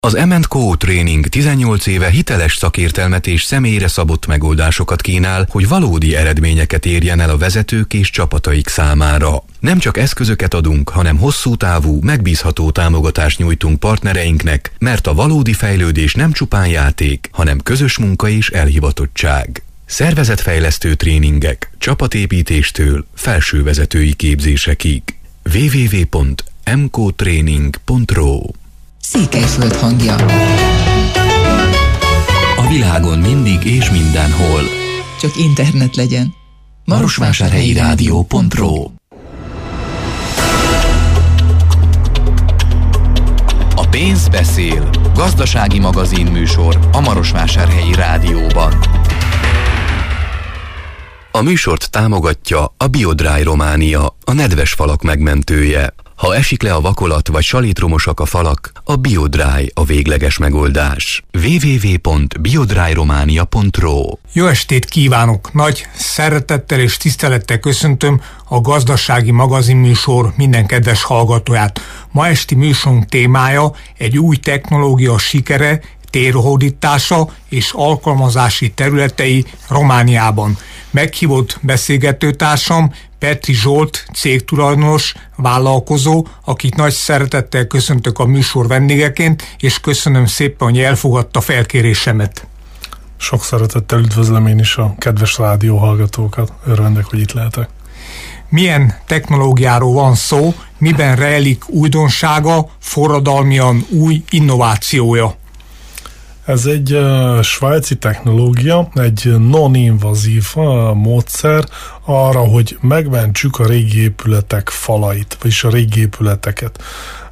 Az M&Co Training 18 éve hiteles szakértelmet és személyre szabott megoldásokat kínál, hogy valódi eredményeket érjen el a vezetők és csapataik számára. Nem csak eszközöket adunk, hanem hosszú távú, megbízható támogatást nyújtunk partnereinknek, mert a valódi fejlődés nem csupán játék, hanem közös munka és elhivatottság. Szervezetfejlesztő tréningek, csapatépítéstől felsővezetői képzésekig. www.mcotraining.ro Székelyföld hangja. A világon mindig és mindenhol. Csak internet legyen. Marosvásárhelyi rádió.ro. A pénz beszél. Gazdasági magazin műsor a Marosvásárhelyi Rádióban. A műsort támogatja a BioDry Románia, a nedves falak megmentője. Ha esik le a vakolat vagy salitromosak a falak, a BioDry a végleges megoldás. www.biodryromania.ro. Jó estét kívánok! Nagy szeretettel és tisztelettel köszöntöm a gazdasági magazinműsor minden kedves hallgatóját. Ma esti műsorunk témája egy új technológia sikere, térhódítása és alkalmazási területei Romániában. Meghívott beszélgetőtársam Petri Zsolt, cégtulajdonos, vállalkozó, akit nagy szeretettel köszöntök a műsor vendégeként, és köszönöm szépen, hogy elfogadta felkérésemet. Sok szeretettel üdvözlöm én is a kedves rádióhallgatókat. Örvendek, hogy itt lehetek. Milyen technológiáról van szó, miben rejlik újdonsága, forradalmian új innovációja? Ez egy svájci technológia, egy non-invazív módszer arra, hogy megmentsük a régi épületek falait, vagyis a régi épületeket.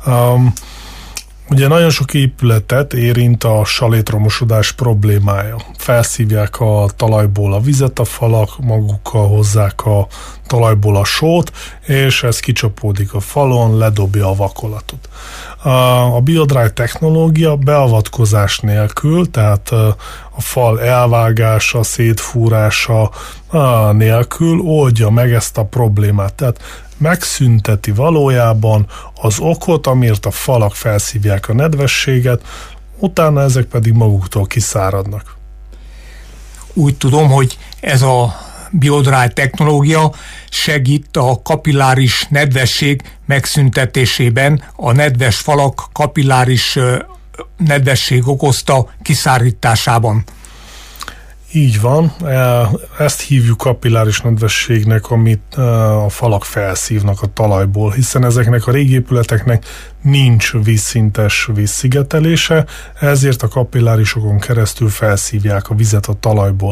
Ugye nagyon sok épületet érint a salétromosodás problémája. Felszívják a talajból a vizet a falak, magukkal hozzák a talajból a sót, és ez kicsapódik a falon, ledobja a vakolatot. A BioDry technológia beavatkozás nélkül, tehát a fal elvágása, szétfúrása nélkül oldja meg ezt a problémát. Tehát megszünteti valójában az okot, amiért a falak felszívják a nedvességet, utána ezek pedig maguktól kiszáradnak. Úgy tudom, hogy ez a BioDry technológia segít a kapilláris nedvesség megszüntetésében, a nedves falak kapilláris nedvesség okozta kiszárításában. Így van, ezt hívjuk kapilláris nedvességnek, amit a falak felszívnak a talajból, hiszen ezeknek a régi épületeknek nincs vízszintes vízszigetelése, ezért a kapillárisokon keresztül felszívják a vizet a talajból.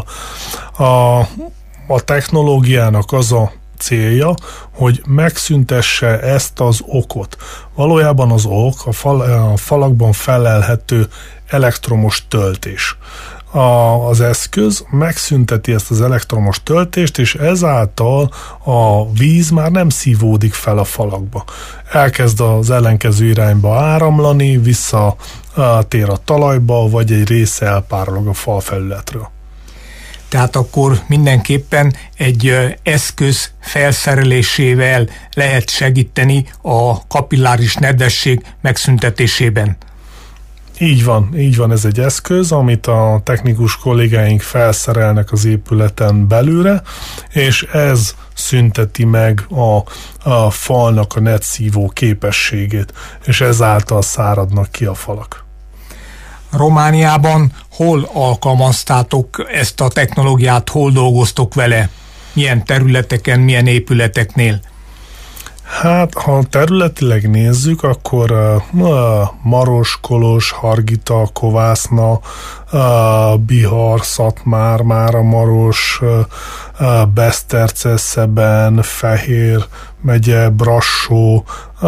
A technológiának az a célja, hogy megszüntesse ezt az okot. Valójában az ok a falakban felelhető elektromos töltés. Az eszköz megszünteti ezt az elektromos töltést, és ezáltal a víz már nem szívódik fel a falakba. Elkezd az ellenkező irányba áramlani, visszatér a talajba, vagy egy része elpárolog a falfelületről. Tehát akkor mindenképpen egy eszköz felszerelésével lehet segíteni a kapilláris nedvesség megszüntetésében. Így van, ez egy eszköz, amit a technikus kollégáink felszerelnek az épületen belülre, és ez szünteti meg a falnak a netszívó képességét, és ezáltal száradnak ki a falak. Romániában hol alkalmaztátok ezt a technológiát, hol dolgoztok vele? Milyen területeken, milyen épületeknél? Hát, ha területileg nézzük, akkor Maros, Kolozs, Hargita, Kovászna, Bihar, Szatmár, Máramaros, Beszterce, Szeben, Fehér megye, Brassó,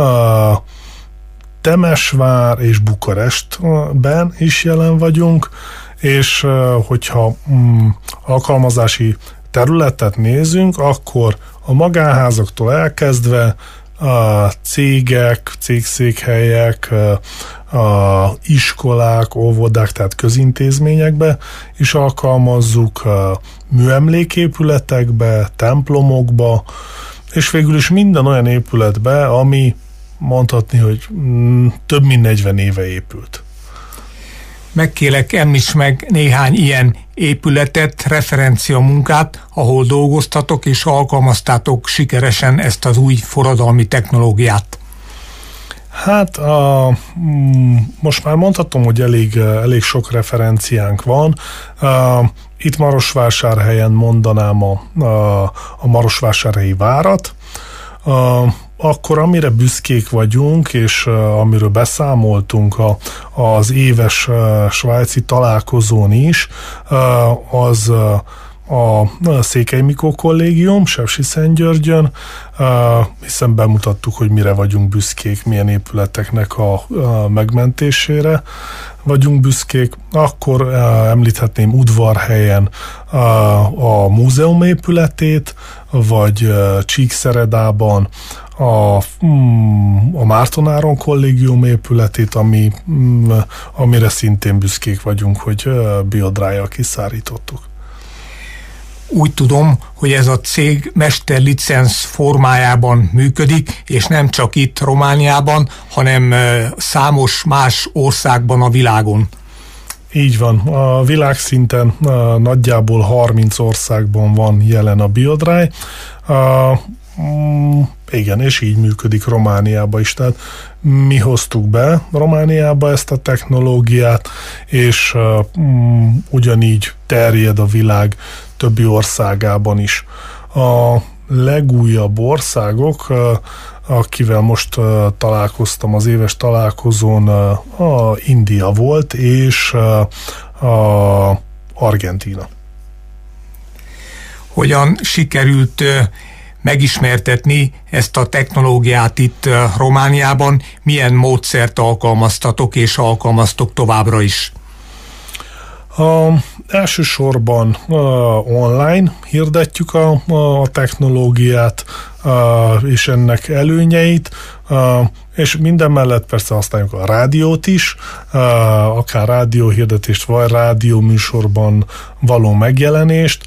Temesvár és Bukarestben is jelen vagyunk, és hogyha alkalmazási területet nézünk, akkor a magánházaktól elkezdve a cégek, cégszékhelyek, a iskolák, óvodák, tehát közintézményekbe is alkalmazzuk, műemléképületekbe, templomokba, és végül is minden olyan épületbe, ami mondhatni, hogy több mint 40 éve épült. Megkérlek, említs meg néhány ilyen épületet, referencia munkát, ahol dolgoztatok és alkalmaztátok sikeresen ezt az új forradalmi technológiát. Hát most már mondhatom, hogy elég sok referenciánk van. Itt Marosvásárhelyen mondanám a Marosvásárhelyi várat. Akkor amire büszkék vagyunk, és amiről beszámoltunk az éves svájci találkozón is, az a Székely Mikó Kollégium Sepsiszentgyörgyön, hiszen bemutattuk, hogy mire vagyunk büszkék, milyen épületeknek a megmentésére vagyunk büszkék. Akkor említhetném Udvarhelyen a múzeum épületét, vagy Csíkszeredában a Márton Áron Kollégium épületét, amire szintén büszkék vagyunk, hogy biodrájjal kiszárítottuk. Úgy tudom, hogy ez a cég mesterlicenc formájában működik, és nem csak itt Romániában, hanem számos más országban a világon. Így van. A világszinten nagyjából 30 országban van jelen a biodráj. Igen, és így működik Romániába is. Tehát mi hoztuk be Romániába ezt a technológiát, és ugyanígy terjed a világ többi országában is. A legújabb országok, akivel most találkoztam az éves találkozón, a India volt, és Argentína. Hogyan sikerült megismertetni ezt a technológiát itt Romániában? Milyen módszert alkalmaztatok és alkalmaztok továbbra is? Elsősorban online hirdetjük a technológiát és ennek előnyeit, és minden mellett persze használjuk a rádiót is, akár rádióhirdetést, vagy rádióműsorban való megjelenést.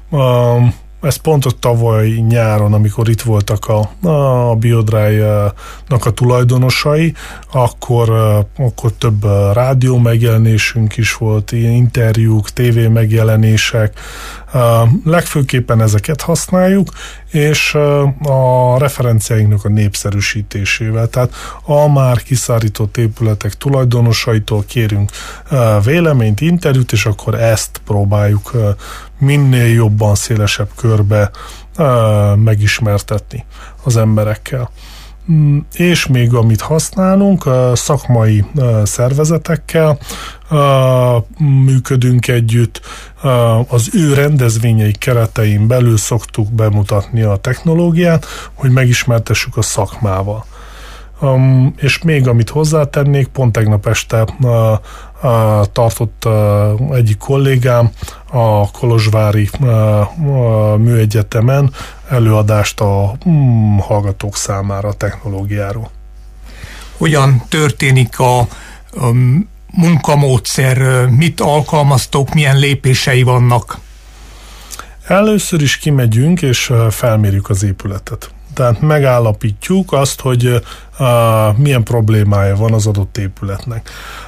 Ez pont ott tavaly nyáron, amikor itt voltak a biodrájnak a tulajdonosai, akkor több rádió megjelenésünk is volt, interjúk, tévé megjelenések. Legfőképpen ezeket használjuk, és a referenciáinknak a népszerűsítésével. Tehát a már kiszárított épületek tulajdonosaitól kérünk véleményt, interjút, és akkor ezt próbáljuk minél jobban, szélesebb körbe megismertetni az emberekkel. És még amit használunk, szakmai szervezetekkel működünk együtt, az ő rendezvényei keretein belül szoktuk bemutatni a technológiát, hogy megismertessük a szakmával. És még amit hozzátennék, pont tegnap este tartott egyik kollégám a Kolozsvári Műegyetemen előadást a hallgatók számára a technológiáról. Hogyan történik a munkamódszer, mit alkalmaztok, milyen lépései vannak? Először is kimegyünk és felmérjük az épületet. Tehát megállapítjuk azt, hogy milyen problémája van az adott épületnek.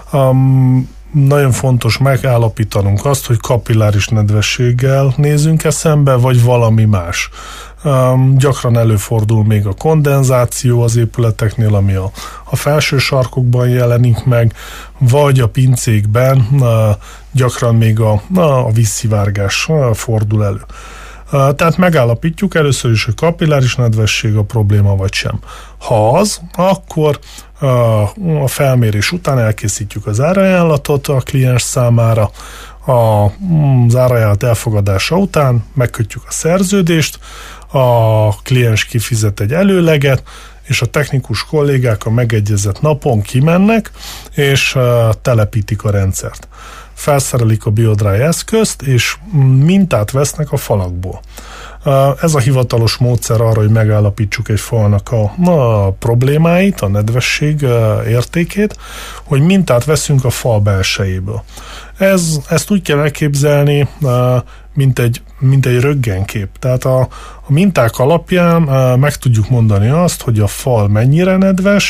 Nagyon fontos megállapítanunk azt, hogy kapilláris nedvességgel nézünk szembe, vagy valami más. Gyakran előfordul még a kondenzáció az épületeknél, ami a felső sarkokban jelenik meg, vagy a pincékben gyakran még a vízszivárgás fordul elő. Tehát megállapítjuk először is, hogy kapilláris nedvesség a probléma vagy sem. Ha az, akkor a felmérés után elkészítjük az árajánlatot a kliens számára, az árajánlat elfogadása után megkötjük a szerződést, a kliens kifizet egy előleget, és a technikus kollégák a megegyezett napon kimennek, és telepítik a rendszert. Felszerelik a biodráj eszközt, és mintát vesznek a falakból. Ez a hivatalos módszer arra, hogy megállapítsuk egy falnak a problémáit, a nedvesség értékét, hogy mintát veszünk a fal belsejéből. Ezt úgy kell elképzelni, mint egy röntgenkép. Tehát a minták alapján meg tudjuk mondani azt, hogy a fal mennyire nedves,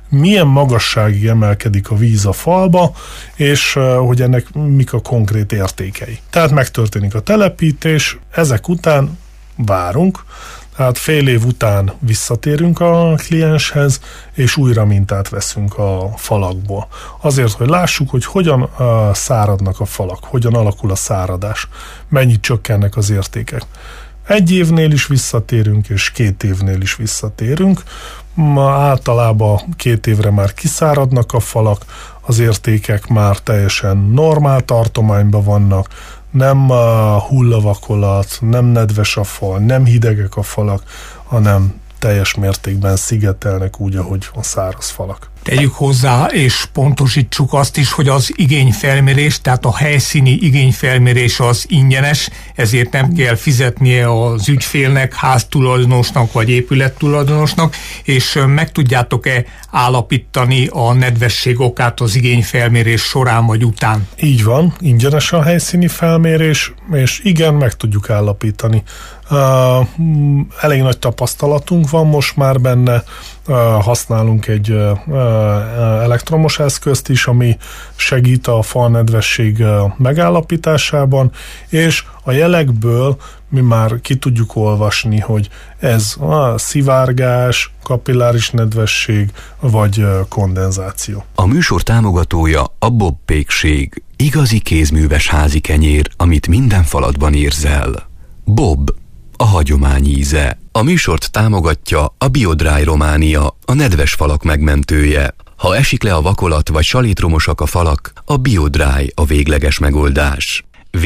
milyen magasságig emelkedik a víz a falba, és hogy ennek mik a konkrét értékei. Tehát megtörténik a telepítés, ezek után várunk, tehát fél év után visszatérünk a klienshez, és újra mintát veszünk a falakból. Azért, hogy lássuk, hogy hogyan száradnak a falak, hogyan alakul a száradás, mennyit csökkennek az értékek. 1 évnél is visszatérünk, és 2 évnél is visszatérünk. Általában 2 évre már kiszáradnak a falak, az értékek már teljesen normál tartományban vannak, nem hullavakolat, nem nedves a fal, nem hidegek a falak, hanem teljes mértékben szigetelnek úgy, ahogy a száraz falak. Tegyük hozzá, és pontosítsuk azt is, hogy az igényfelmérés, tehát a helyszíni igényfelmérés az ingyenes, ezért nem kell fizetnie az ügyfélnek, háztulajdonosnak vagy épülettulajdonosnak, és meg tudjátok-e állapítani a nedvesség okát az igényfelmérés során vagy után? Így van, ingyenes a helyszíni felmérés, és igen, meg tudjuk állapítani. Elég nagy tapasztalatunk van most már benne, használunk egy elektromos eszközt is, ami segít a falnedvesség megállapításában, és a jelekből mi már ki tudjuk olvasni, hogy ez a szivárgás, kapilláris nedvesség vagy kondenzáció. A műsor támogatója a Bob pékség, igazi kézműves házi kenyér, amit minden falatban érzel. Bob, a hagyomány íze. A műsort támogatja a BioDry Románia, a nedves falak megmentője. Ha esik le a vakolat vagy salitromosak a falak, a BioDry a végleges megoldás.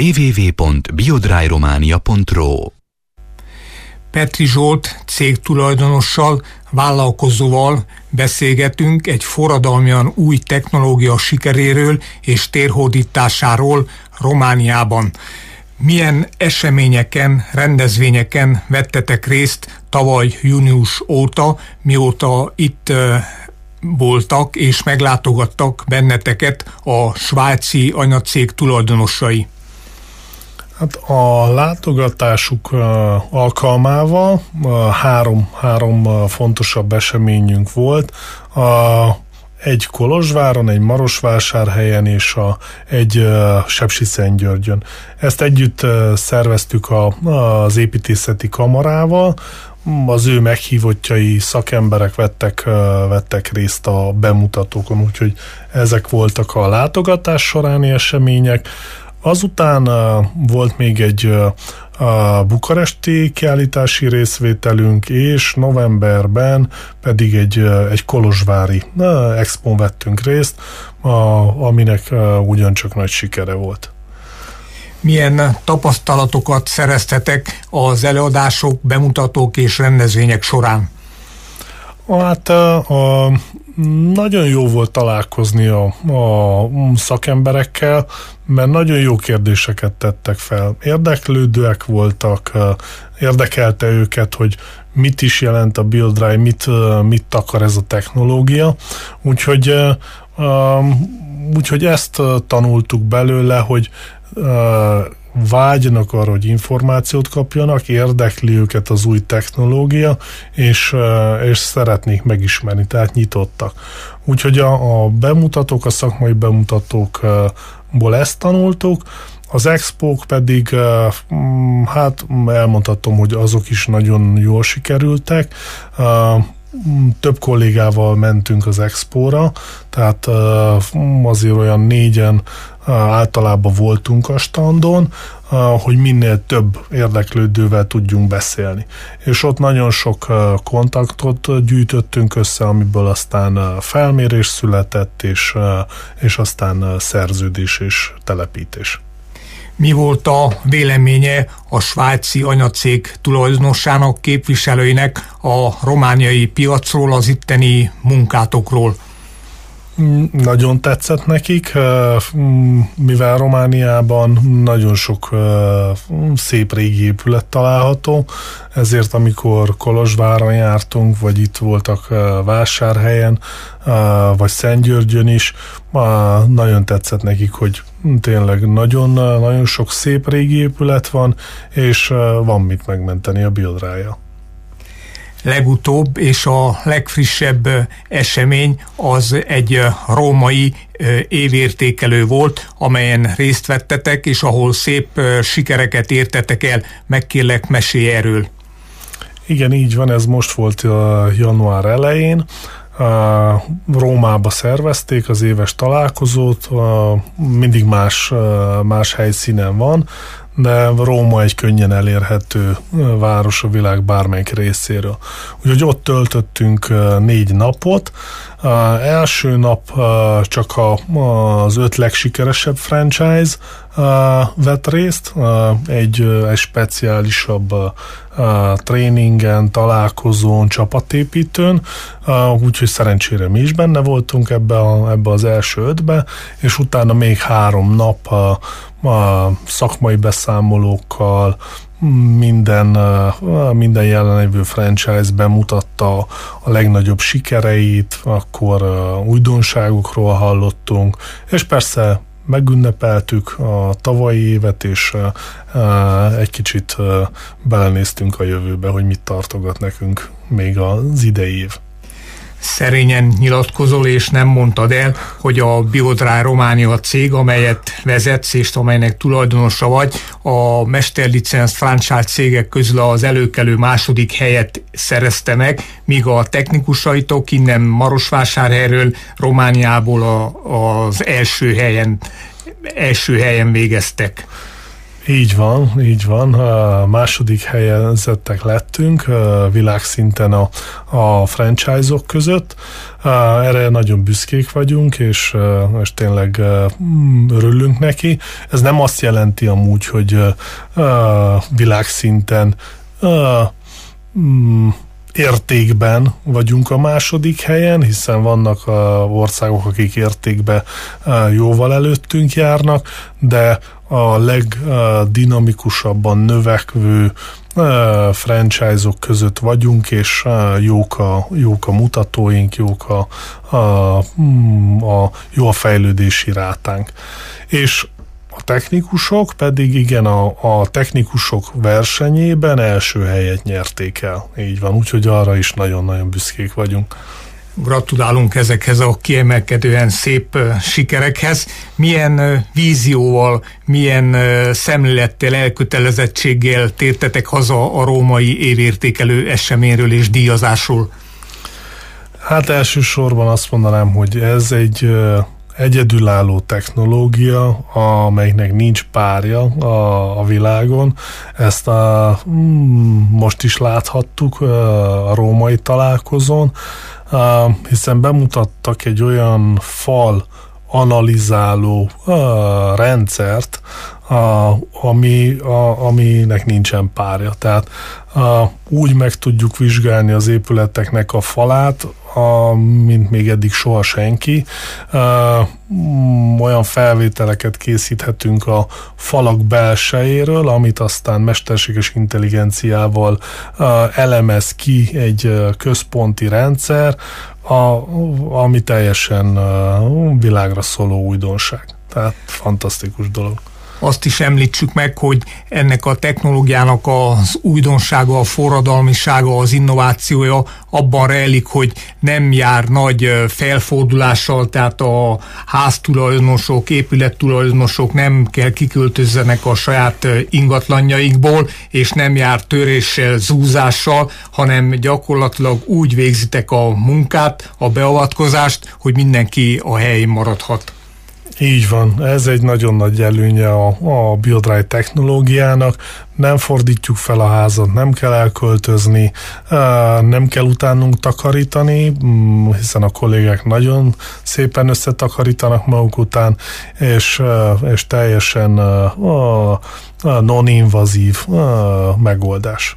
www.biodryromania.ro. Petri Zsolt cégtulajdonossal, vállalkozóval beszélgetünk egy forradalmian új technológia sikeréről és térhódításáról Romániában. Milyen eseményeken, rendezvényeken vettetek részt tavaly június óta, mióta itt voltak és meglátogattak benneteket a svájci anyacég tulajdonosai? Hát a látogatásuk alkalmával három fontosabb eseményünk volt. Egy Kolozsváron, egy Marosvásárhelyen és egy Sepsiszentgyörgyön. Ezt együtt szerveztük az építészeti kamarával, az ő meghívottjai, szakemberek vettek részt a bemutatókon, úgyhogy ezek voltak a látogatás soráni események. Azután volt még egy bukaresti kiállítási részvételünk, és novemberben pedig egy kolozsvári expón vettünk részt, aminek ugyancsak nagy sikere volt. Milyen tapasztalatokat szereztetek az előadások, bemutatók és rendezvények során? Hát nagyon jó volt találkozni a szakemberekkel, mert nagyon jó kérdéseket tettek fel. Érdeklődőek voltak, érdekelte őket, hogy mit is jelent a BioDry, mit akar ez a technológia. Úgyhogy ezt tanultuk belőle, hogy vágynak arra, hogy információt kapjanak, érdekli őket az új technológia, és szeretnék megismerni, tehát nyitottak. Úgyhogy a bemutatók, a szakmai bemutatókból ezt tanultuk, az expók pedig, hát elmondhatom, hogy azok is nagyon jól sikerültek. Több kollégával mentünk az expóra, tehát azért olyan 4-en általában voltunk a standon, hogy minél több érdeklődővel tudjunk beszélni. És ott nagyon sok kontaktot gyűjtöttünk össze, amiből aztán felmérés született, és aztán szerződés és telepítés. Mi volt a véleménye a svájci anyacég tulajdonosának, képviselőinek a romániai piacról, az itteni munkátokról? Nagyon tetszett nekik, mivel Romániában nagyon sok szép régi épület található, ezért amikor Kolozsváron jártunk, vagy itt voltak Vásárhelyen, vagy Szentgyörgyön is, nagyon tetszett nekik, hogy tényleg nagyon sok szép régi épület van, és van mit megmenteni a BioDry-jal. legutóbb és a legfrissebb esemény az egy római évértékelő volt, amelyen részt vettetek, és ahol szép sikereket értetek el. Megkérlek, mesélj erről. Igen, így van, ez most volt január elején. Rómába szervezték az éves találkozót, mindig más helyszínen van, de Róma egy könnyen elérhető város a világ bármelyik részéről. Úgyhogy ott töltöttünk 4 napot. Első nap csak az 5 legsikeresebb franchise vett részt, egy speciálisabb tréningen, találkozón, csapatépítőn, úgyhogy szerencsére mi is benne voltunk ebbe az első 5-be, és utána még 3 nap szakmai beszámolókkal, minden jelenlévő franchise bemutatta a legnagyobb sikereit, akkor újdonságokról hallottunk, és persze megünnepeltük a tavalyi évet, és egy kicsit belenéztünk a jövőbe, hogy mit tartogat nekünk még az idei év. Szerényen nyilatkozol, és nem mondtad el, hogy a Biodry Románia cég, amelyet vezetsz, és amelynek tulajdonosa vagy, a mesterlicenc franchise cégek közül az előkelő második helyet szerezte meg, míg a technikusaitok innen Marosvásárhelyről, Romániából az első helyen végeztek. Így van. A második helyezettek lettünk világszinten a franchise-ok között. Erre nagyon büszkék vagyunk, és tényleg örülünk neki. Ez nem azt jelenti amúgy, hogy világszinten értékben vagyunk a második helyen, hiszen vannak országok, akik értékben jóval előttünk járnak, de a legdinamikusabban növekvő franchise-ok között vagyunk, és jók a mutatóink, jó a fejlődési rátánk. És a technikusok pedig igen, a technikusok versenyében első helyet nyerték el. Így van, úgyhogy arra is nagyon-nagyon büszkék vagyunk. Gratulálunk ezekhez a kiemelkedően szép sikerekhez. Milyen vízióval, milyen szemlélettel, elkötelezettséggel tértetek haza a római évértékelő eseményről és díjazásról? Hát elsősorban azt mondanám, hogy ez egy egyedülálló technológia, amelynek nincs párja a világon. Ezt most is láthattuk a római találkozón, hiszen bemutattak egy olyan fal analizáló rendszert, aminek nincsen párja. Tehát úgy meg tudjuk vizsgálni az épületeknek a falát, mint még eddig soha senki. Olyan felvételeket készíthetünk a falak belsejéről, amit aztán mesterséges intelligenciával elemez ki egy központi rendszer, ami teljesen világra szóló újdonság. Tehát fantasztikus dolog. Azt is említsük meg, hogy ennek a technológiának az újdonsága, a forradalmisága, az innovációja abban rejlik, hogy nem jár nagy felfordulással, tehát a háztulajdonosok, épülettulajdonosok nem kell kiköltözzenek a saját ingatlanjaikból, és nem jár töréssel, zúzással, hanem gyakorlatilag úgy végzitek a munkát, a beavatkozást, hogy mindenki a helyén maradhat. Így van, ez egy nagyon nagy előnye a Biodry technológiának. Nem fordítjuk fel a házat, nem kell elköltözni, nem kell utánunk takarítani, hiszen a kollégák nagyon szépen összetakarítanak maguk után, és teljesen non-invazív megoldás.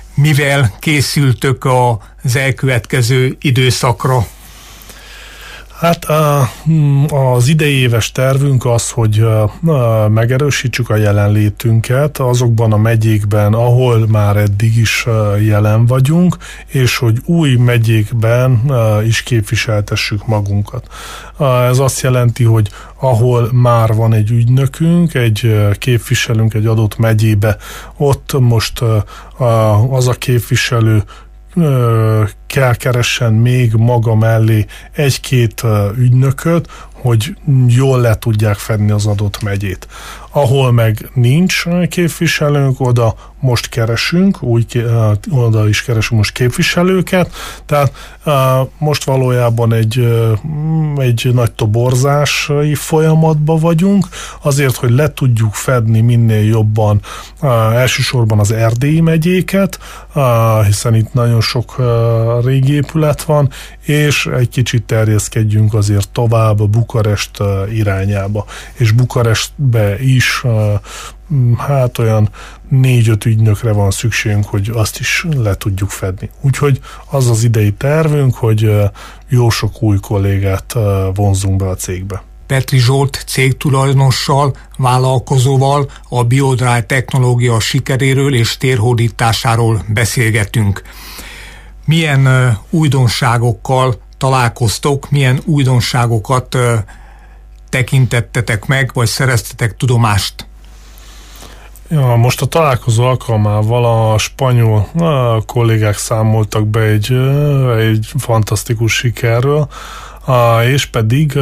Mivel készültök az elkövetkező időszakra? Hát az idei éves tervünk az, hogy megerősítsük a jelenlétünket azokban a megyékben, ahol már eddig is jelen vagyunk, és hogy új megyékben is képviseltessük magunkat. Ez azt jelenti, hogy ahol már van egy ügynökünk, egy képviselőnk egy adott megyébe, ott most az a képviselő kell keressen még maga mellé egy-két ügynököt, hogy jól le tudják fedni az adott megyét. Ahol meg nincs képviselőnk, oda most keresünk, oda is keresünk most képviselőket, tehát most valójában egy nagy toborzási folyamatban vagyunk, azért, hogy le tudjuk fedni minél jobban elsősorban az erdélyi megyéket, hiszen itt nagyon sok régi épület van, és egy kicsit terjeszkedjünk azért tovább Bukarest irányába. És Bukarestbe is hát olyan 4-5 ügynökre van szükségünk, hogy azt is le tudjuk fedni. Úgyhogy az az idei tervünk, hogy jó sok új kollégát vonzunk be a cégbe. Petri Zsolt cégtulajdonossal, vállalkozóval a BioDry technológia sikeréről és térhódításáról beszélgetünk. Milyen újdonságokkal találkoztok, milyen újdonságokat tekintettetek meg, vagy szereztetek tudomást? Ja, most a találkozó alkalmával a spanyol kollégák számoltak be egy fantasztikus sikerről, és pedig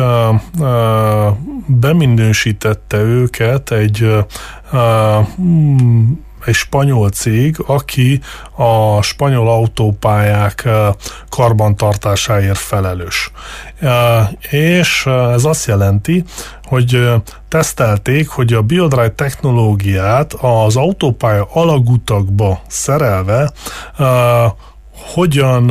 beminősítette őket egy spanyol cég, aki a spanyol autópályák karbantartásáért felelős. És ez azt jelenti, hogy tesztelték, hogy a BioDry technológiát az autópálya alagutakba szerelve hogyan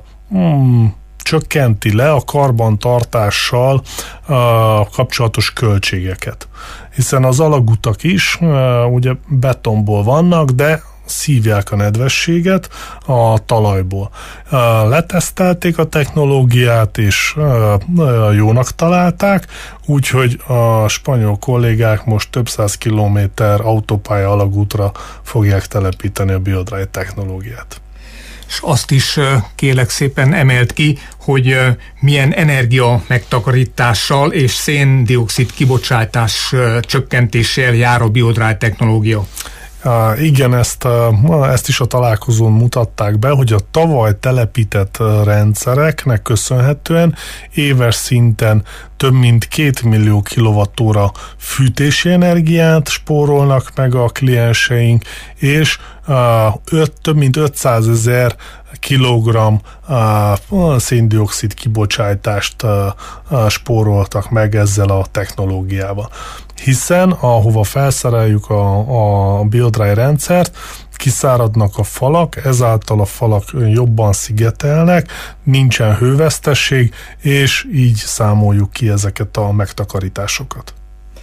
csökkenti le a karbantartással kapcsolatos költségeket. Hiszen az alagutak is ugye betonból vannak, de szívják a nedvességet a talajból. Letesztelték a technológiát, és jónak találták, úgyhogy a spanyol kollégák most több száz kilométer autópálya alagútra fogják telepíteni a BioDry technológiát. És azt is kérlek szépen emelt ki, hogy milyen energia megtakarítással és szén-dioxid kibocsátás csökkentéssel jár a BioDry technológia. Igen, ezt is a találkozón mutatták be, hogy a tavaly telepített rendszereknek köszönhetően éves szinten több mint 2 millió kilowattóra fűtési energiát spórolnak meg a klienseink, és több mint 500 000 kilogramm szén-dioxid kibocsátást spóroltak meg ezzel a technológiával. Hiszen ahova felszereljük a BioDry rendszert, kiszáradnak a falak, ezáltal a falak jobban szigetelnek, nincsen hővesztesség, és így számoljuk ki ezeket a megtakarításokat.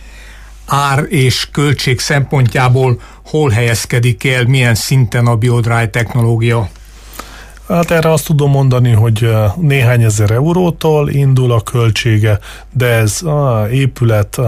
Ár és költség szempontjából hol helyezkedik el, milyen szinten a BioDry technológia? Hát erre azt tudom mondani, hogy néhány ezer eurótól indul a költsége, de ez épület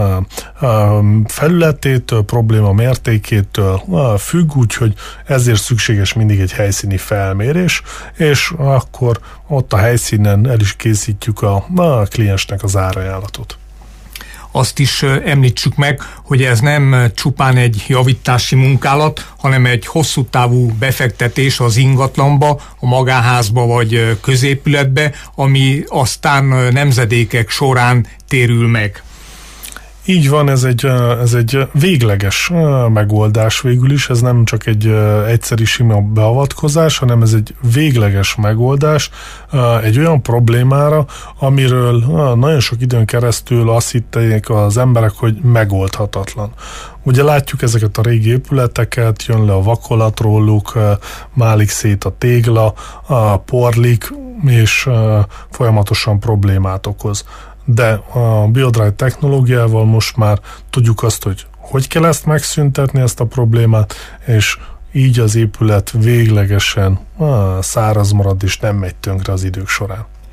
felületétől, probléma mértékétől függ, úgyhogy ezért szükséges mindig egy helyszíni felmérés, és akkor ott a helyszínen el is készítjük a kliensnek az árajánlatot. Azt is említsük meg, hogy ez nem csupán egy javítási munkálat, hanem egy hosszú távú befektetés az ingatlanba, a magánházba vagy középületbe, ami aztán nemzedékek során térül meg. Így van, ez egy végleges megoldás végül is, ez nem csak egy egyszeri sima beavatkozás, hanem ez egy végleges megoldás egy olyan problémára, amiről nagyon sok időn keresztül azt hitték az emberek, hogy megoldhatatlan. Ugye látjuk ezeket a régi épületeket, jön le a vakolat róluk, málik szét a tégla, porlik, és folyamatosan problémát okoz. De a BioDry technológiával most már tudjuk azt, hogy kell ezt megszüntetni, ezt a problémát, és így az épület véglegesen száraz marad, és nem megy tönkre az idők során.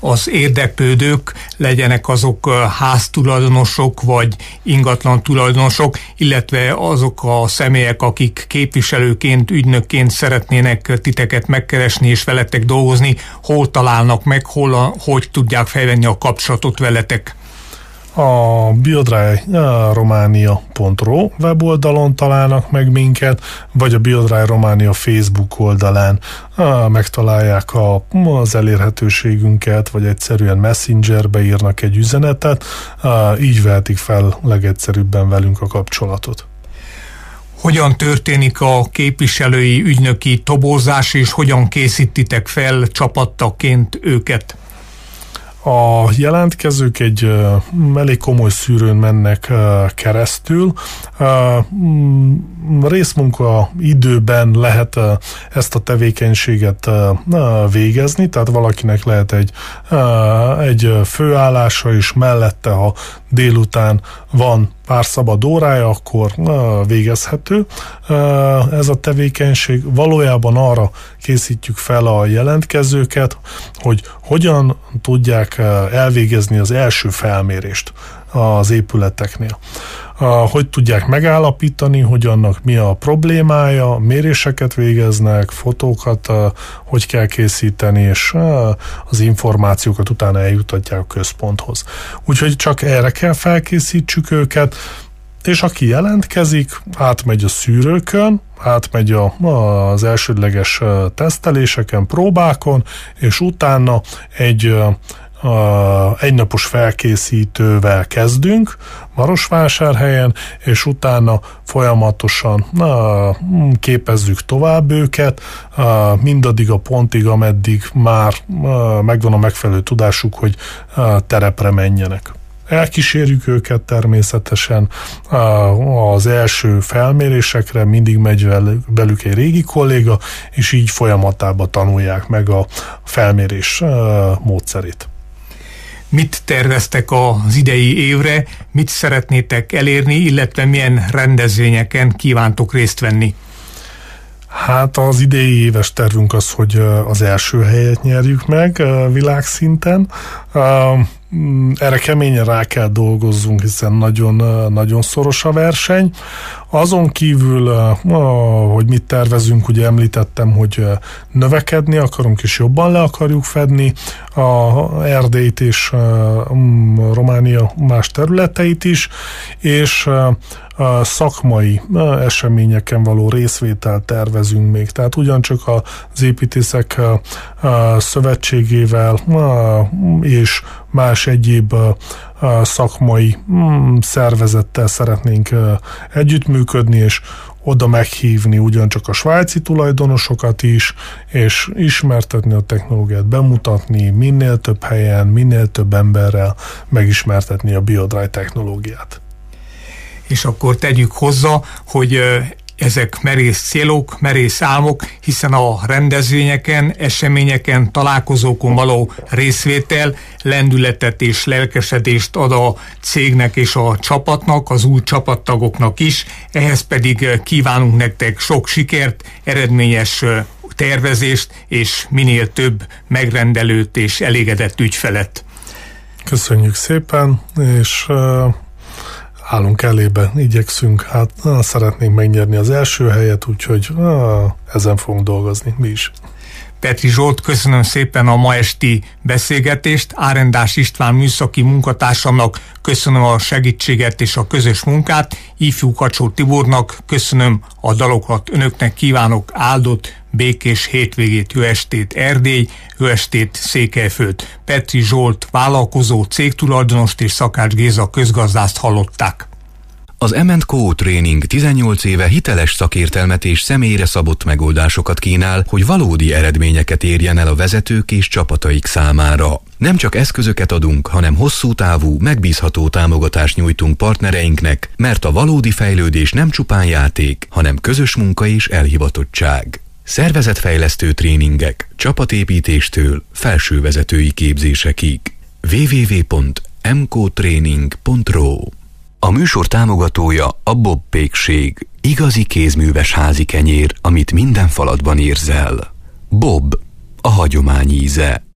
az érdeklődők, legyenek azok háztulajdonosok vagy ingatlan tulajdonosok, illetve azok a személyek, akik képviselőként, ügynökként szeretnének titeket megkeresni és veletek dolgozni, hol találnak meg, hogy tudják felvenni a kapcsolatot veletek? A biodryromania.ro weboldalon találnak meg minket, vagy a Biodry Romania Facebook oldalán megtalálják az elérhetőségünket, vagy egyszerűen Messengerbe írnak egy üzenetet, így vehetik fel legegyszerűbben velünk a kapcsolatot. Hogyan történik a képviselői ügynöki toborzás, és hogyan készítitek fel csapattaként őket? A jelentkezők egy elég komoly szűrőn mennek keresztül. Részmunka időben lehet ezt a tevékenységet végezni, tehát valakinek lehet egy főállása, és mellette, ha délután van pár szabad órája, akkor végezhető ez a tevékenység. Valójában arra készítjük fel a jelentkezőket, hogy hogyan tudják elvégezni az első felmérést az épületeknél. Hogy tudják megállapítani, hogy annak mi a problémája, méréseket végeznek, fotókat hogy kell készíteni, és az információkat utána eljutatják a központhoz. Úgyhogy csak erre kell felkészítsük őket, és aki jelentkezik, átmegy a szűrőkön, átmegy az elsődleges teszteléseken, próbákon, és utána egynapos felkészítővel kezdünk Marosvásárhelyen, és utána folyamatosan képezzük tovább őket, mindaddig a pontig, ameddig már megvan a megfelelő tudásuk, hogy terepre menjenek. Elkísérjük őket természetesen az első felmérésekre, mindig megy velük egy régi kolléga, és így folyamatában tanulják meg a felmérés módszerét. Mit terveztek az idei évre, mit szeretnétek elérni, illetve milyen rendezvényeken kívántok részt venni? Hát az idei éves tervünk az, hogy az első helyet nyerjük meg világszinten. Erre keményen rá kell dolgozzunk, hiszen nagyon, nagyon szoros a verseny. Azon kívül, hogy mit tervezünk, ugye említettem, hogy növekedni akarunk, és jobban le akarjuk fedni Erdélyt és Románia más területeit is, és szakmai eseményeken való részvételt tervezünk még. Tehát ugyancsak az építészek szövetségével és más egyéb szakmai szervezettel szeretnénk együttműködni, és oda meghívni ugyancsak a svájci tulajdonosokat is, és ismertetni a technológiát, bemutatni minél több helyen, minél több emberrel megismertetni a Biodry technológiát. És akkor tegyük hozzá, hogy ezek merész célok, merész álmok, hiszen a rendezvényeken, eseményeken, találkozókon való részvétel lendületet és lelkesedést ad a cégnek és a csapatnak, az új csapattagoknak is. Ehhez pedig kívánunk nektek sok sikert, eredményes tervezést és minél több megrendelőt és elégedett ügyfelet. Köszönjük szépen, és állunk elébe, igyekszünk, hát szeretnénk megnyerni az első helyet, úgyhogy ezen fogunk dolgozni mi is. Petri Zsolt, köszönöm szépen a ma esti beszélgetést. Árendás István műszaki munkatársamnak köszönöm a segítséget és a közös munkát. Ifjú Kacsó Tibornak köszönöm a dalokat. Önöknek kívánok áldott, békés hétvégét, jó estét Erdély, jó estét Székelyföld. Petri Zsolt vállalkozó, cégtulajdonost és Szakács Géza közgazdászt hallották. Az M&Co Training 18 éve hiteles szakértelmet és személyre szabott megoldásokat kínál, hogy valódi eredményeket érjen el a vezetők és csapataik számára. Nem csak eszközöket adunk, hanem hosszú távú, megbízható támogatást nyújtunk partnereinknek, mert a valódi fejlődés nem csupán játék, hanem közös munka és elhivatottság. Szervezetfejlesztő tréningek, csapatépítéstől felsővezetői képzésekig. www.mcotraining.ro. A műsor támogatója a Bob Pékség, igazi kézműves házi kenyér, amit minden falatban érzel. Bob, a hagyomány íze.